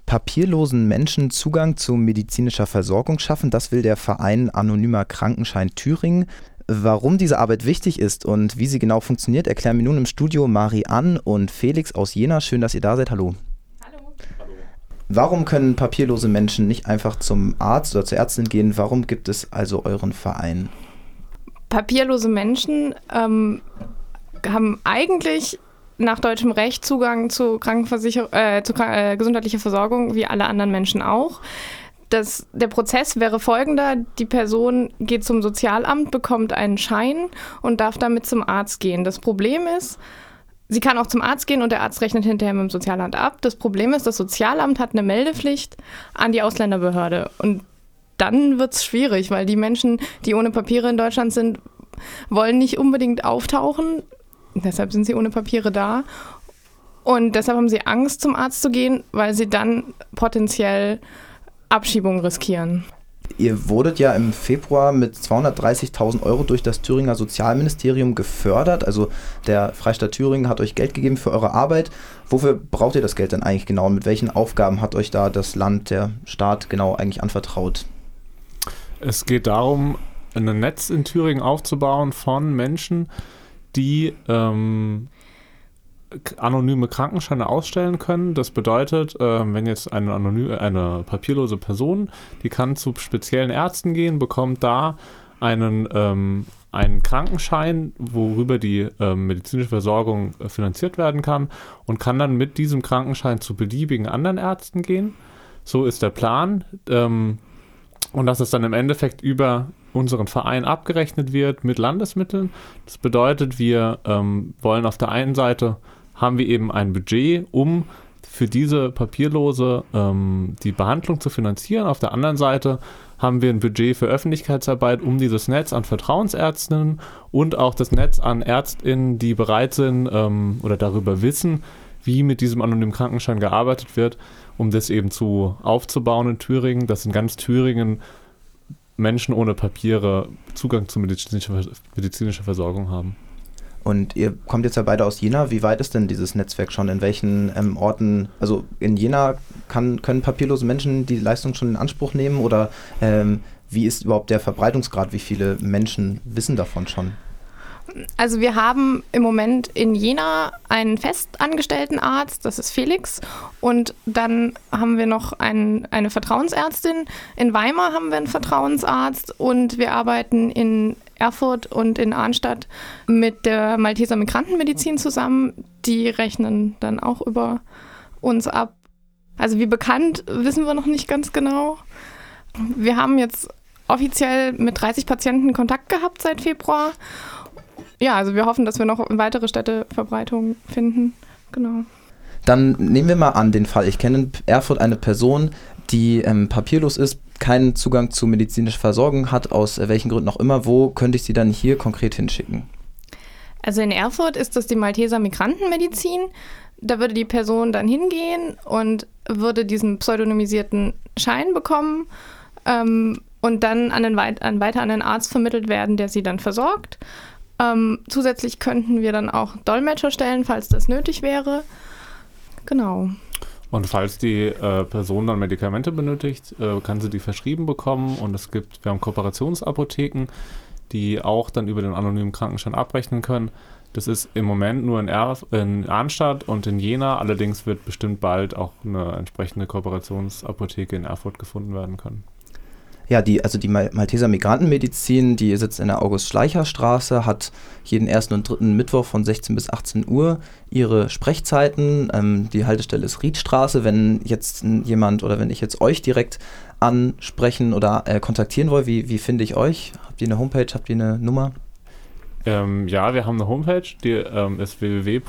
papierlosen Menschen Zugang zu medizinischer Versorgung schaffen. Das will der Verein Anonymer Krankenschein Thüringen. Warum diese Arbeit wichtig ist und wie sie genau funktioniert, erklären mir nun im Studio Marianne und Felix aus Jena. Schön, dass ihr da seid. Hallo. Hallo. Warum können papierlose Menschen nicht einfach zum Arzt oder zur Ärztin gehen? Warum gibt es also euren Verein? Papierlose Menschen haben eigentlich nach deutschem Recht Zugang zu gesundheitlicher Versorgung wie alle anderen Menschen auch. Der Prozess wäre folgender: Die Person geht zum Sozialamt, bekommt einen Schein und darf damit zum Arzt gehen. Das Problem ist, sie kann auch zum Arzt gehen und der Arzt rechnet hinterher mit dem Sozialamt ab. Das Problem ist, das Sozialamt hat eine Meldepflicht an die Ausländerbehörde. Und dann wird es schwierig, weil die Menschen, die ohne Papiere in Deutschland sind, wollen nicht unbedingt auftauchen. Deshalb sind sie ohne Papiere da. Und deshalb haben sie Angst, zum Arzt zu gehen, weil sie dann potenziell Abschiebung riskieren. Ihr wurdet ja im Februar mit 230.000 € durch das Thüringer Sozialministerium gefördert. Also der Freistaat Thüringen hat euch Geld gegeben für eure Arbeit. Wofür braucht ihr das Geld denn eigentlich genau? Und mit welchen Aufgaben hat euch da das Land, der Staat genau eigentlich anvertraut? Es geht darum, ein Netz in Thüringen aufzubauen von Menschen, die anonyme Krankenscheine ausstellen können. Das bedeutet, wenn jetzt eine papierlose Person, die kann zu speziellen Ärzten gehen, bekommt da einen Krankenschein, worüber die medizinische Versorgung finanziert werden kann, und kann dann mit diesem Krankenschein zu beliebigen anderen Ärzten gehen. So ist der Plan. Und dass es dann im Endeffekt über unseren Verein abgerechnet wird mit Landesmitteln. Das bedeutet, wir wollen auf der einen Seite, haben wir eben ein Budget, um für diese Papierlose die Behandlung zu finanzieren. Auf der anderen Seite haben wir ein Budget für Öffentlichkeitsarbeit, um dieses Netz an Vertrauensärztinnen und auch das Netz an ÄrztInnen, die bereit sind oder darüber wissen, wie mit diesem anonymen Krankenschein gearbeitet wird, um das eben aufzubauen in Thüringen, dass in ganz Thüringen Menschen ohne Papiere Zugang zu medizinischer Versorgung haben. Und ihr kommt jetzt ja beide aus Jena. Wie weit ist denn dieses Netzwerk schon? In welchen Orten? Also in Jena können papierlose Menschen die Leistung schon in Anspruch nehmen? Oder wie ist überhaupt der Verbreitungsgrad? Wie viele Menschen wissen davon schon? Also wir haben im Moment in Jena einen festangestellten Arzt, das ist Felix, und dann haben wir noch eine Vertrauensärztin. In Weimar haben wir einen Vertrauensarzt und wir arbeiten in Erfurt und in Arnstadt mit der Malteser Migrantenmedizin zusammen. Die rechnen dann auch über uns ab. Also wie bekannt, wissen wir noch nicht ganz genau. Wir haben jetzt offiziell mit 30 Patienten Kontakt gehabt seit Februar. Ja, also wir hoffen, dass wir noch weitere Städteverbreitungen finden. Genau. Dann nehmen wir mal an den Fall. Ich kenne in Erfurt eine Person, die papierlos ist, keinen Zugang zu medizinischer Versorgung hat, aus welchen Gründen auch immer. Wo könnte ich sie dann hier konkret hinschicken? Also in Erfurt ist das die Malteser Migrantenmedizin. Da würde die Person dann hingehen und würde diesen pseudonymisierten Schein bekommen und dann weiter an den Arzt vermittelt werden, der sie dann versorgt. Zusätzlich könnten wir dann auch Dolmetscher stellen, falls das nötig wäre. Genau. Und falls die Person dann Medikamente benötigt, kann sie die verschrieben bekommen. Und wir haben Kooperationsapotheken, die auch dann über den anonymen Krankenschein abrechnen können. Das ist im Moment nur in Arnstadt und in Jena. Allerdings wird bestimmt bald auch eine entsprechende Kooperationsapotheke in Erfurt gefunden werden können. Ja, die Malteser Migrantenmedizin, die sitzt in der August-Schleicher-Straße, hat jeden ersten und dritten Mittwoch von 16 bis 18 Uhr ihre Sprechzeiten. Die Haltestelle ist Riedstraße. Wenn jetzt jemand oder wenn ich jetzt euch direkt ansprechen oder kontaktieren will, wie finde ich euch? Habt ihr eine Homepage, habt ihr eine Nummer? Ja, wir haben eine Homepage, die ist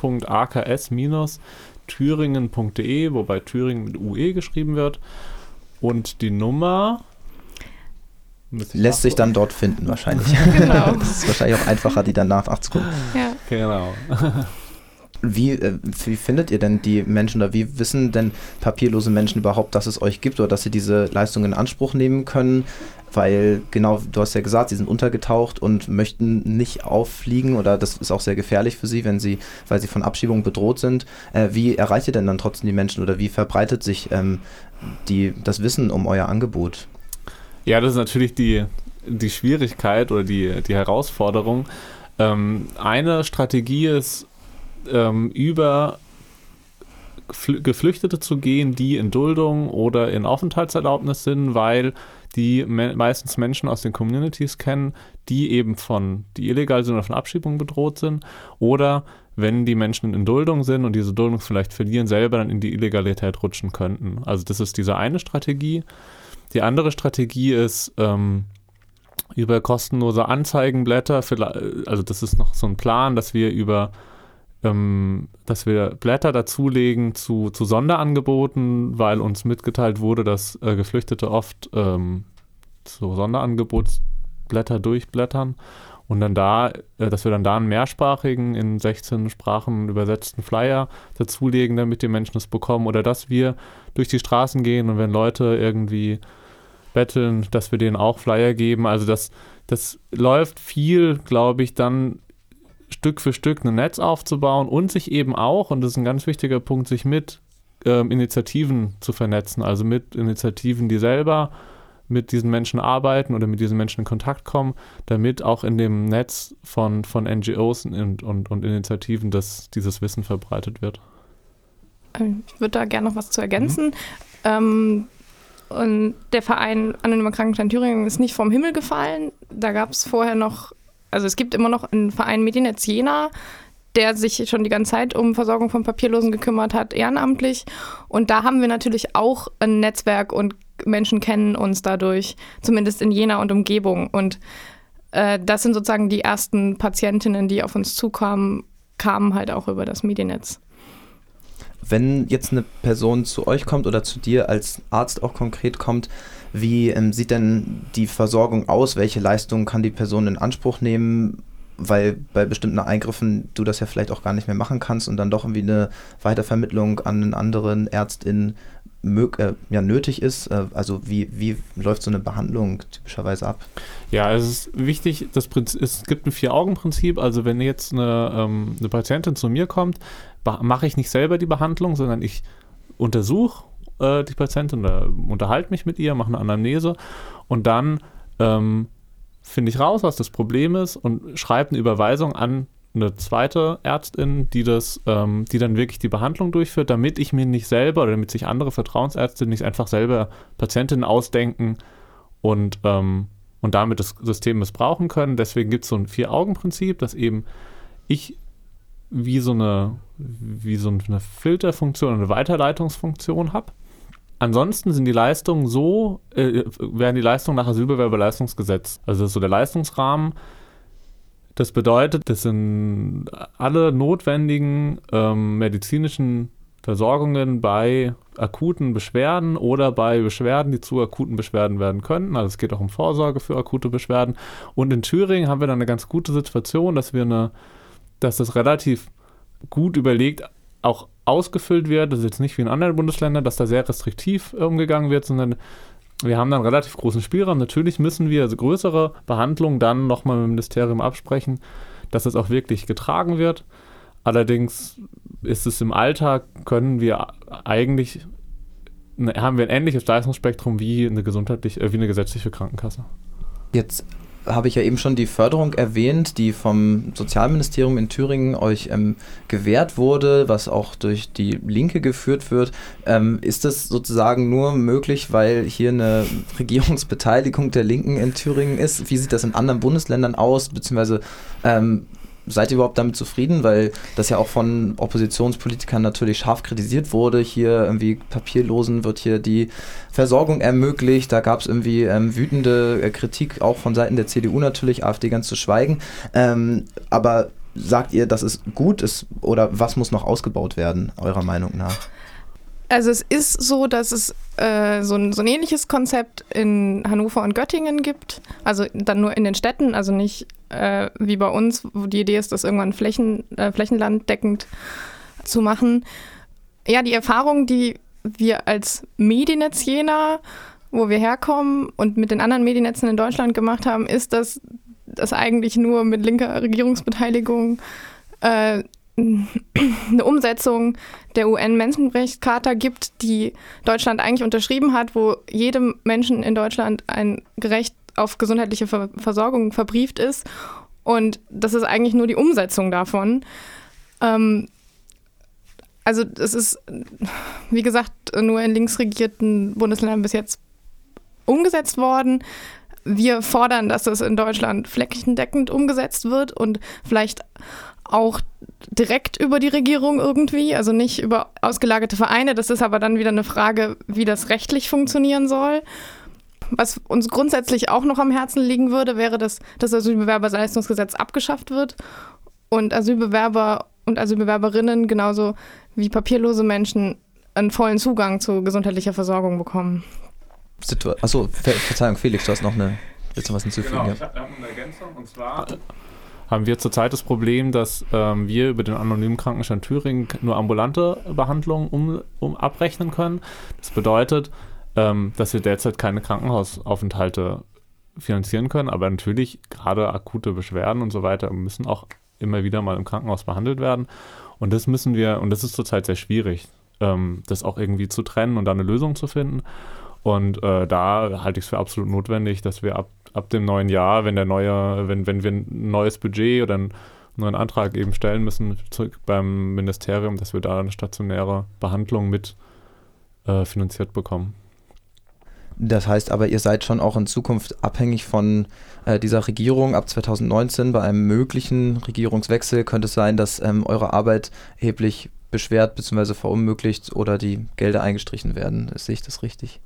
www.aks-thüringen.de, wobei Thüringen mit UE geschrieben wird. Und die Nummer lässt sich dann dort finden wahrscheinlich. Genau. Das ist wahrscheinlich auch einfacher, die dann nachzugucken. Ja. Genau. Wie findet ihr denn die Menschen oder wie wissen denn papierlose Menschen überhaupt, dass es euch gibt oder dass sie diese Leistung in Anspruch nehmen können? Weil, genau, du hast ja gesagt, sie sind untergetaucht und möchten nicht auffliegen oder das ist auch sehr gefährlich für sie, weil sie von Abschiebung bedroht sind. Wie erreicht ihr denn dann trotzdem die Menschen oder wie verbreitet sich das Wissen um euer Angebot? Ja, das ist natürlich die Schwierigkeit oder die Herausforderung. Eine Strategie ist, über Geflüchtete zu gehen, die in Duldung oder in Aufenthaltserlaubnis sind, weil die meistens Menschen aus den Communities kennen, die eben die illegal sind oder von Abschiebung bedroht sind, oder wenn die Menschen in Duldung sind und diese Duldung vielleicht verlieren, selber dann in die Illegalität rutschen könnten. Also das ist diese eine Strategie. Die andere Strategie ist, über kostenlose Anzeigenblätter, also das ist noch so ein Plan, dass wir Blätter dazulegen zu Sonderangeboten, weil uns mitgeteilt wurde, dass Geflüchtete oft so Sonderangebotsblätter durchblättern und dann dass wir dann da einen mehrsprachigen, in 16 Sprachen übersetzten Flyer dazulegen, damit die Menschen es bekommen, oder dass wir durch die Straßen gehen und wenn Leute irgendwie betteln, dass wir denen auch Flyer geben. Also das läuft viel, glaube ich, dann Stück für Stück ein Netz aufzubauen und sich eben auch, und das ist ein ganz wichtiger Punkt, sich mit Initiativen zu vernetzen, also mit Initiativen, die selber mit diesen Menschen arbeiten oder mit diesen Menschen in Kontakt kommen, damit auch in dem Netz von NGOs und Initiativen dieses Wissen verbreitet wird. Ich würde da gerne noch was zu ergänzen. Und der Verein Anonymer Krankenschein Thüringen ist nicht vom Himmel gefallen. Da gab es vorher noch, also es gibt immer noch einen Verein Medienetz Jena, der sich schon die ganze Zeit um Versorgung von Papierlosen gekümmert hat, ehrenamtlich. Und da haben wir natürlich auch ein Netzwerk und Menschen kennen uns dadurch, zumindest in Jena und Umgebung. Und das sind sozusagen die ersten Patientinnen, die auf uns zukamen, kamen halt auch über das Mediennetz. Wenn jetzt eine Person zu euch kommt oder zu dir als Arzt auch konkret kommt, wie sieht denn die Versorgung aus? Welche Leistungen kann die Person in Anspruch nehmen? Weil bei bestimmten Eingriffen du das ja vielleicht auch gar nicht mehr machen kannst und dann doch irgendwie eine Weitervermittlung an einen anderen Ärztin nötig ist. Also wie läuft so eine Behandlung typischerweise ab? Ja, es ist wichtig, es gibt ein 4-Augen-Prinzip. Also wenn jetzt eine Patientin zu mir kommt, mache ich nicht selber die Behandlung, sondern ich untersuche die Patientin oder unterhalte mich mit ihr, mache eine Anamnese und dann finde ich raus, was das Problem ist und schreibe eine Überweisung an eine zweite Ärztin, die dann wirklich die Behandlung durchführt, damit ich mir nicht selber oder damit sich andere Vertrauensärzte nicht einfach selber Patientinnen ausdenken und damit das System missbrauchen können. Deswegen gibt es so ein 4-Augen-Prinzip, dass eben ich wie so eine Filterfunktion, eine Weiterleitungsfunktion habe. Ansonsten sind die Leistungen werden die Leistungen nach Asylbewerberleistungsgesetz. Also das ist so der Leistungsrahmen. Das bedeutet, das sind alle notwendigen medizinischen Versorgungen bei akuten Beschwerden oder bei Beschwerden, die zu akuten Beschwerden werden könnten. Also es geht auch um Vorsorge für akute Beschwerden. Und in Thüringen haben wir dann eine ganz gute Situation, dass das relativ gut überlegt auch ausgefüllt wird. Das ist jetzt nicht wie in anderen Bundesländern, dass da sehr restriktiv umgegangen wird, sondern wir haben dann relativ großen Spielraum. Natürlich müssen wir größere Behandlungen dann nochmal mit dem Ministerium absprechen, dass es auch wirklich getragen wird. Allerdings ist es im Alltag, haben wir ein ähnliches Leistungsspektrum wie eine gesetzliche Krankenkasse. Jetzt habe ich ja eben schon die Förderung erwähnt, die vom Sozialministerium in Thüringen euch gewährt wurde, was auch durch die Linke geführt wird. Ist das sozusagen nur möglich, weil hier eine Regierungsbeteiligung der Linken in Thüringen ist? Wie sieht das in anderen Bundesländern aus? Beziehungsweise seid ihr überhaupt damit zufrieden? Weil das ja auch von Oppositionspolitikern natürlich scharf kritisiert wurde. Hier irgendwie Papierlosen wird hier die Versorgung ermöglicht. Da gab es irgendwie wütende Kritik, auch von Seiten der CDU natürlich, AfD ganz zu schweigen. Aber sagt ihr, dass es gut ist oder was muss noch ausgebaut werden, eurer Meinung nach? Also es ist so, dass es so ein ähnliches Konzept in Hannover und Göttingen gibt. Also dann nur in den Städten, also nicht wie bei uns, wo die Idee ist, das irgendwann flächenlanddeckend zu machen. Ja, die Erfahrung, die wir als Mediennetz Jena, wo wir herkommen und mit den anderen Mediennetzen in Deutschland gemacht haben, ist, dass das eigentlich nur mit linker Regierungsbeteiligung eine Umsetzung der UN-Menschenrechtscharta gibt, die Deutschland eigentlich unterschrieben hat, wo jedem Menschen in Deutschland ein Recht auf gesundheitliche Versorgung verbrieft ist. Und das ist eigentlich nur die Umsetzung davon. Also es ist, wie gesagt, nur in linksregierten Bundesländern bis jetzt umgesetzt worden. Wir fordern, dass es in Deutschland flächendeckend umgesetzt wird und vielleicht auch direkt über die Regierung irgendwie, also nicht über ausgelagerte Vereine. Das ist aber dann wieder eine Frage, wie das rechtlich funktionieren soll. Was uns grundsätzlich auch noch am Herzen liegen würde, wäre, dass das Asylbewerberleistungsgesetz abgeschafft wird und Asylbewerber und Asylbewerberinnen genauso wie papierlose Menschen einen vollen Zugang zu gesundheitlicher Versorgung bekommen. Achso, Verzeihung, Felix, willst du was hinzufügen? Genau, ich habe eine Ergänzung, und zwar haben wir zurzeit das Problem, dass wir über den anonymen Krankenstand Thüringen nur ambulante Behandlungen abrechnen können. Das bedeutet, dass wir derzeit keine Krankenhausaufenthalte finanzieren können, aber natürlich gerade akute Beschwerden und so weiter müssen auch immer wieder mal im Krankenhaus behandelt werden. Und das ist zurzeit sehr schwierig, das auch irgendwie zu trennen und da eine Lösung zu finden. Und da halte ich es für absolut notwendig, dass wir ab dem neuen Jahr, wenn wir ein neues Budget oder einen neuen Antrag eben stellen müssen beim Ministerium, dass wir da eine stationäre Behandlung mit finanziert bekommen. Das heißt aber, ihr seid schon auch in Zukunft abhängig von dieser Regierung. Ab 2019 bei einem möglichen Regierungswechsel könnte es sein, dass eure Arbeit erheblich beschwert bzw. verunmöglicht oder die Gelder eingestrichen werden. Sehe ich das richtig?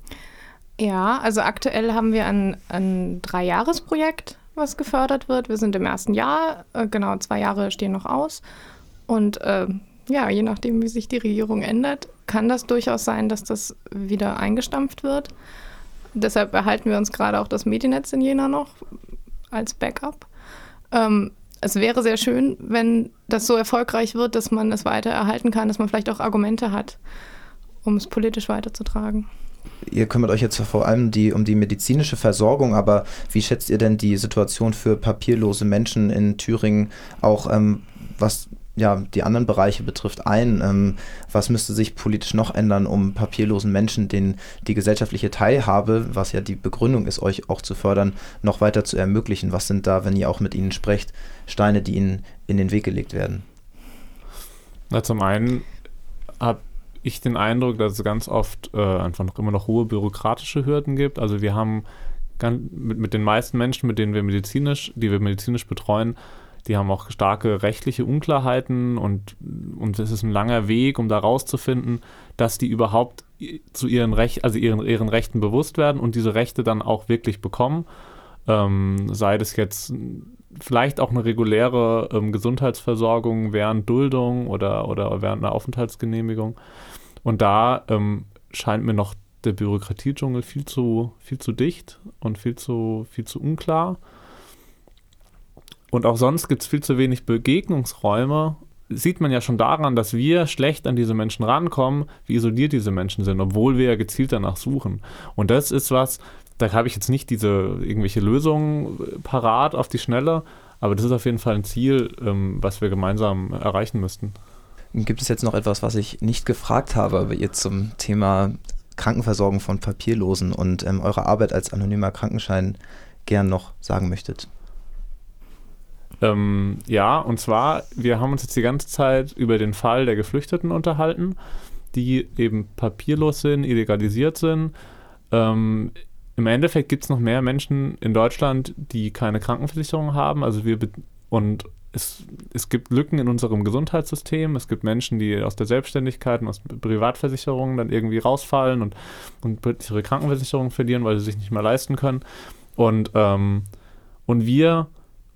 Ja, also aktuell haben wir ein 3-Jahres-Projekt, was gefördert wird. Wir sind im ersten Jahr, genau 2 Jahre stehen noch aus. Und je nachdem, wie sich die Regierung ändert, kann das durchaus sein, dass das wieder eingestampft wird. Deshalb erhalten wir uns gerade auch das Medienetz in Jena noch als Backup. Es wäre sehr schön, wenn das so erfolgreich wird, dass man es weiter erhalten kann, dass man vielleicht auch Argumente hat, um es politisch weiterzutragen. Ihr kümmert euch jetzt vor allem um die medizinische Versorgung, aber wie schätzt ihr denn die Situation für papierlose Menschen in Thüringen auch, was die anderen Bereiche betrifft, ein? Was müsste sich politisch noch ändern, um papierlosen Menschen die gesellschaftliche Teilhabe, was ja die Begründung ist, euch auch zu fördern, noch weiter zu ermöglichen? Was sind da, wenn ihr auch mit ihnen sprecht, Steine, die ihnen in den Weg gelegt werden? Na, zum einen habe ich den Eindruck, dass es ganz oft einfach noch immer noch hohe bürokratische Hürden gibt. Also wir haben mit den meisten Menschen, die wir medizinisch betreuen, die haben auch starke rechtliche Unklarheiten und es ist ein langer Weg, um da rauszufinden, dass die überhaupt zu ihren Rechten bewusst werden und diese Rechte dann auch wirklich bekommen. Sei das jetzt vielleicht auch eine reguläre Gesundheitsversorgung während Duldung oder während einer Aufenthaltsgenehmigung. Und da scheint mir noch der Bürokratiedschungel viel zu dicht und viel zu unklar. Und auch sonst gibt es viel zu wenig Begegnungsräume. Sieht man ja schon daran, dass wir schlecht an diese Menschen rankommen, wie isoliert diese Menschen sind, obwohl wir ja gezielt danach suchen. Und das ist was, da habe ich jetzt nicht irgendwelche Lösungen parat auf die Schnelle, aber das ist auf jeden Fall ein Ziel, was wir gemeinsam erreichen müssten. Gibt es jetzt noch etwas, was ich nicht gefragt habe, aber ihr zum Thema Krankenversorgung von Papierlosen und eure Arbeit als anonymer Krankenschein gern noch sagen möchtet? Und zwar, wir haben uns jetzt die ganze Zeit über den Fall der Geflüchteten unterhalten, die eben papierlos sind, illegalisiert sind. Im Endeffekt gibt es noch mehr Menschen in Deutschland, die keine Krankenversicherung haben. Also es gibt Lücken in unserem Gesundheitssystem. Es gibt Menschen, die aus der Selbstständigkeit und aus Privatversicherungen dann irgendwie rausfallen und ihre Krankenversicherung verlieren, weil sie sich nicht mehr leisten können. Und wir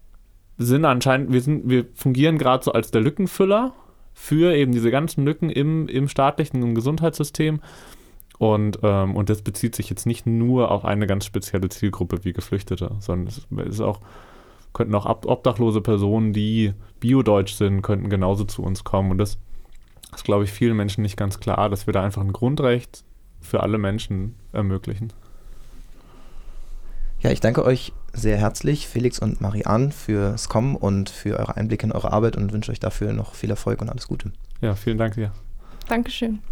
fungieren gerade so als der Lückenfüller für eben diese ganzen Lücken im staatlichen Gesundheitssystem. Und das bezieht sich jetzt nicht nur auf eine ganz spezielle Zielgruppe wie Geflüchtete, sondern könnten auch obdachlose Personen, die biodeutsch sind, könnten genauso zu uns kommen. Und das ist, glaube ich, vielen Menschen nicht ganz klar, dass wir da einfach ein Grundrecht für alle Menschen ermöglichen. Ja, ich danke euch sehr herzlich, Felix und Marianne, fürs Kommen und für eure Einblicke in eure Arbeit und wünsche euch dafür noch viel Erfolg und alles Gute. Ja, vielen Dank dir. Dankeschön.